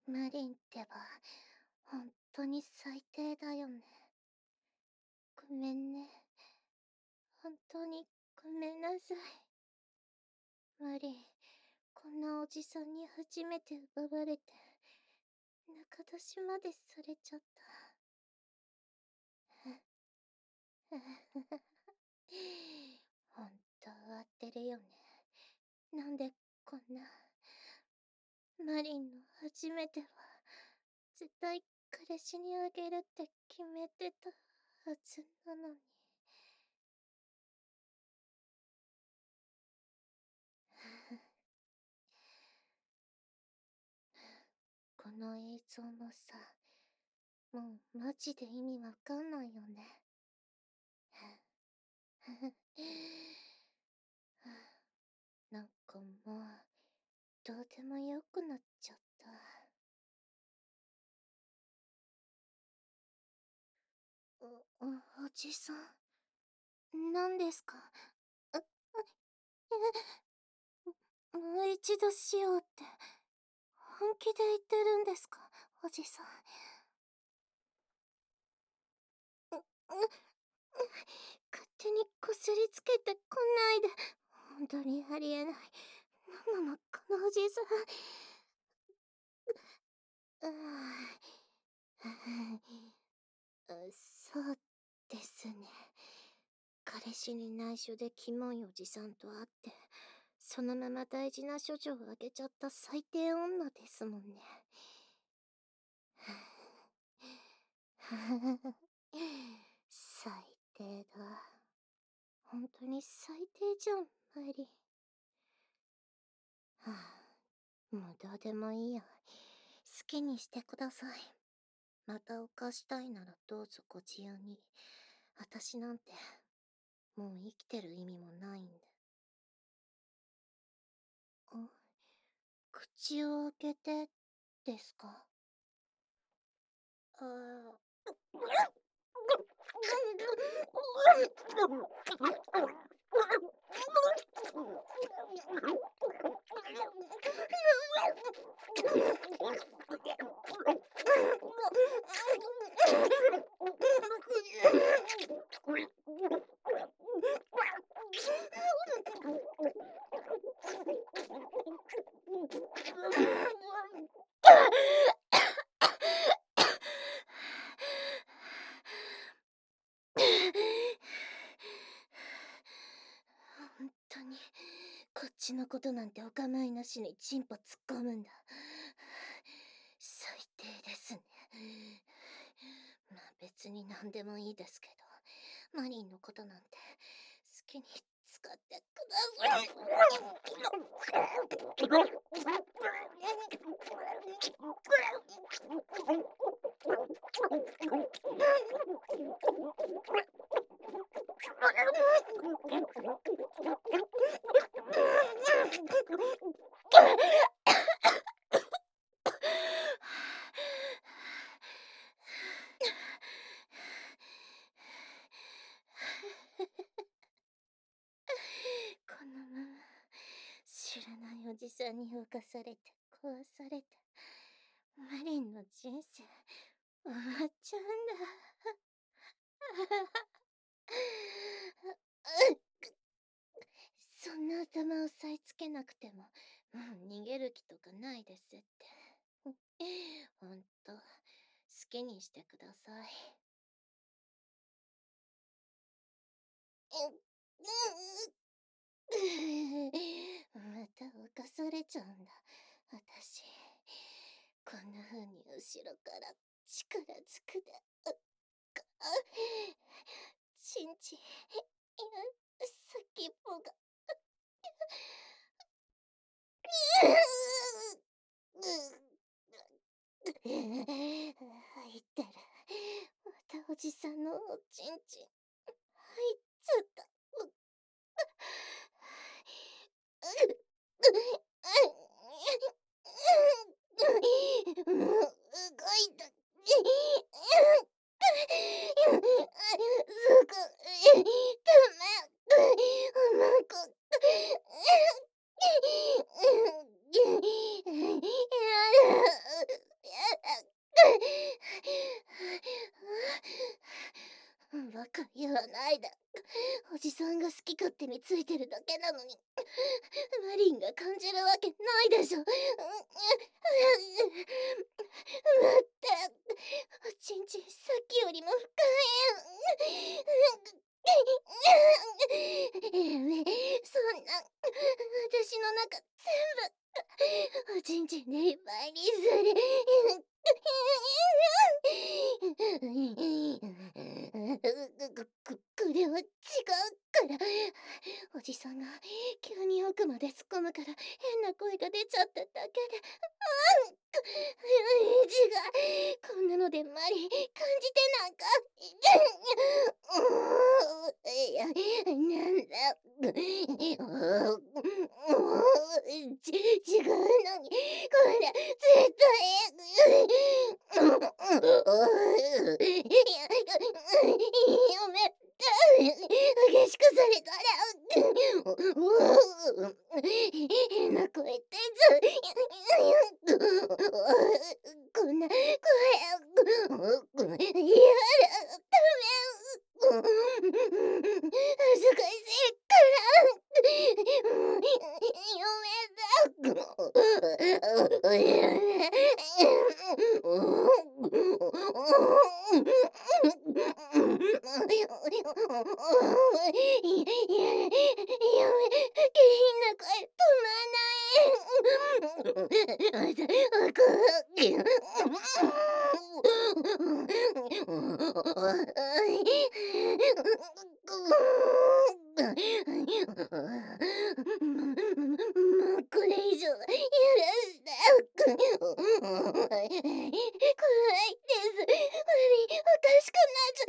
マリンってば、ほんとに最低だよね。ごめんね。本当にごめんなさい。マリン、こんなおじさんに初めて奪われて、仲出しまでされちゃった。ほんと終わってるよね。なんでこんな。マリンの初めては、絶対彼氏にあげるって決めてたはずなのに。この映像もさ、もうマジで意味わかんないよね。なんかもう、どうでもよくなっちゃった。おじさん、何ですか？もう一度しようって、本気で言ってるんですか、おじさん。勝手にこすりつけてこないで。本当にありえない。なんなの、このおじさん。そうですね。彼氏に内緒でキモいおじさんと会って、そのまま大事な処女をあげちゃった最低女ですもんね。最低だ。本当に最低じゃん、マリ。はあ、もうどうでもいいや。好きにしてください。また犯したいならどうぞご自由に。私なんて、もう生きてる意味もないんで。あ、口を開けて、ですか？あ本当に、こっちのことなんてお構いなしにチンポ突っ込むんだ。最低ですね。まあ別に何でもいいですけど、マリンのことなんて好きに使ってください。このまま知らないおじさんに侵されて壊されて、マリンの人生終わっちゃうんだ。そんな頭を押さえつけなくても、もう逃げる気とかないですって。ほんと、好きにしてください。また犯されちゃうんだ、私。こんな風に後ろから力ずくで、ちんちん、いや、先っぽが、入ってる。またおじさんのおちんちん、入っちゃった。もう動いた。そこ、ダメ。なんか、やだ。 手についてるだけなのに、マリンが感じるわけないでしょ。待って、おちんちんさっきよりも深い。やめ、そんな、私の中全部、おちんちんでいっぱいにする。これは違うから。おじさんが急に奥まで突っ込むから変な声が出ちゃっただけで。違う。こんなのでマリ感じてなんか。いや、なんだ。違うのに、これ絶対。やめて。激しくされたら。変な声ってこんな声、嫌だ、ダメ。恥ずかしいから。やめ下品な声止まない。これ以上やらして。怖いです。おかしくなっちゃ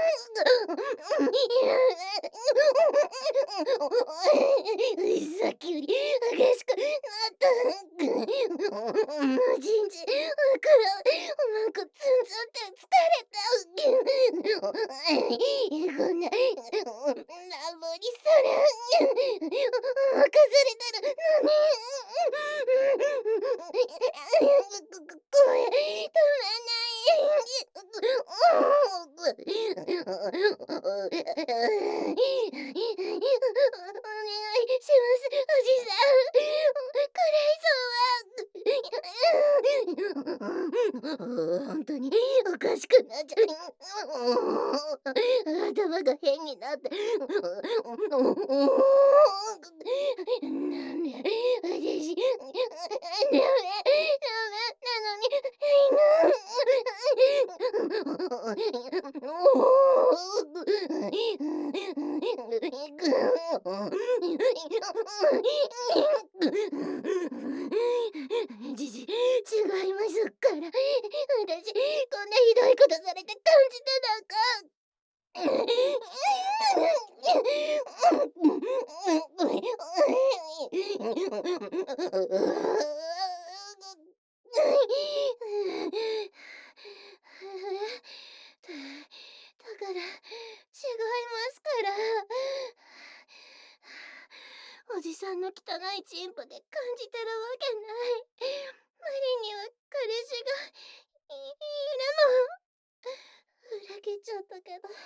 さっきより激しくなった。おちんちん、から、なんかツンツンって疲れた。こんな、ラブリそれ、任されてるのに。声、止まない。お願いします、おじさん。これ以上は。本当におかしくなっちゃう。頭が変になって。なんで、私、ダメなのに、違いますから。私、こんなひどいことされて感じてなんか。だから、違いますから。おじさんの汚いチンポで感じてるわけない。マリンには彼氏がいるの。裏切っちゃったけど。でも、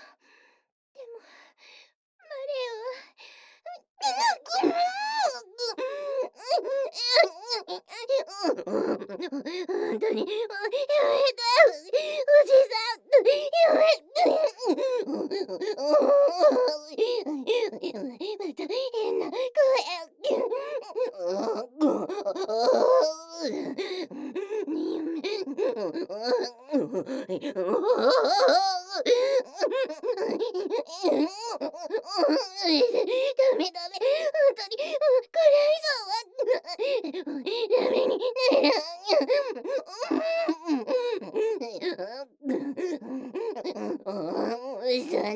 マリンは。本当に、やめて。おじさん、やめて。また変なダメ、本当に、これ以上は、ダメにならそれ、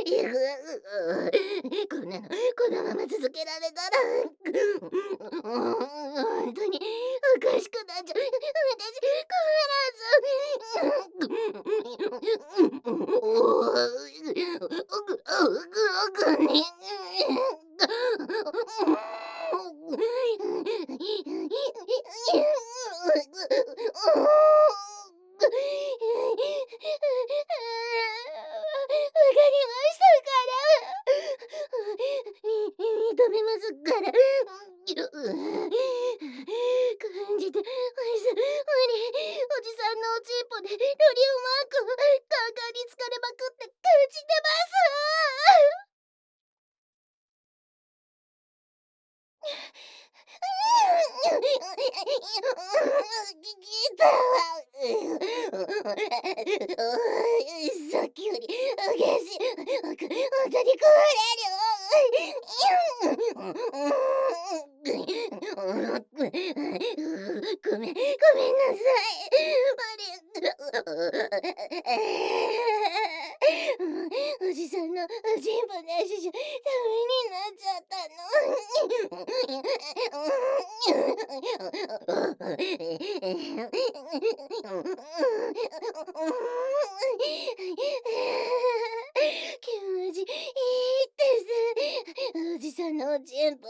こんなの、このまま続けられたら、本当におかしくなっちゃう。わかりましたから。 から、感じて、無理、おじさんのおちんぽでロリオンマークをカンカンに疲れまくって感じてます。ギターは、さっきより激しい。ほんとに食われる。ごめんなさい。おじさんのおちんぽなしじゃダメになっちゃったの。気持ちいいです。おじさんのおちんぽ。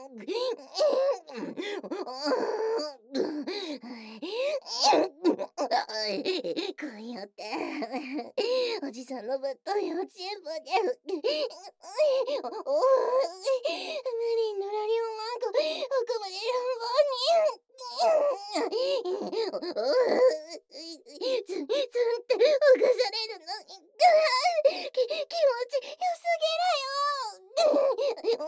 こうやっておじさんのぶっといおちんぽで無理のラリオンマンコ奥まで乱暴にツンって浮かされるの気持ちよすぎる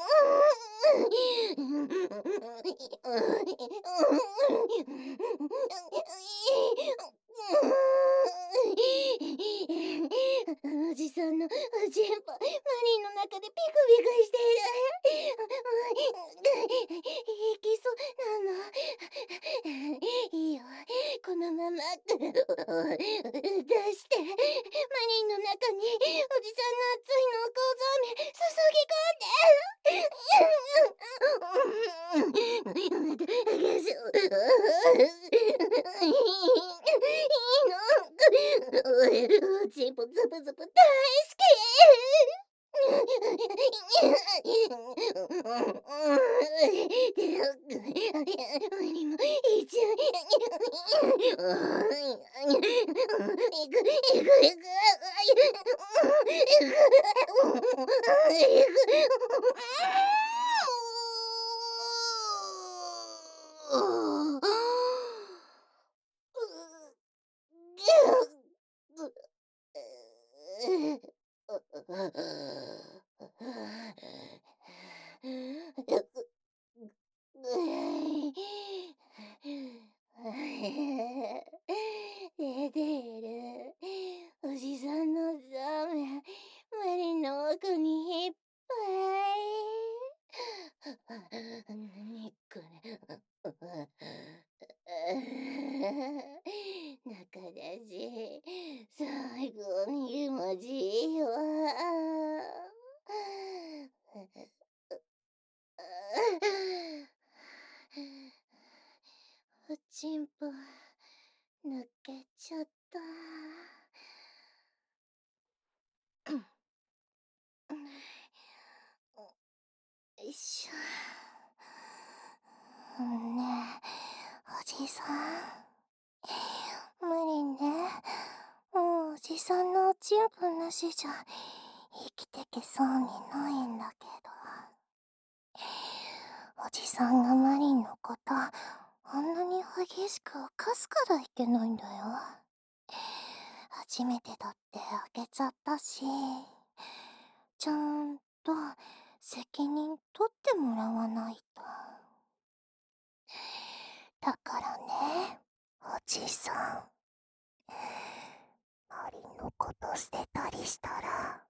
おじさんのおちんぽマリンの中でピクピクしている。いきそうなの。いいよ、このまま出してマリンの中におじさんの熱い濃厚ゾーメ注ぎ込んで。いいの。おちんぽズブズブ大好き。無理もいちゃいく。出ている。おじさんのザメ、マリンの奥にいっぱい。なにこれ。中だし、最高に気持ちいいわ。おちんぽ抜けちゃった。よいしょ。ねえ、おじさん。無理ね。もうおじさんのおちんぽなしじゃ生きてけそうにないんだけど。おじさんがマリンのことあんなに激しく犯すからいけないんだよ。初めてだってあげちゃったし、ちゃんと責任取ってもらわないと。だからね、おじさん。マリンのこと捨てたりしたら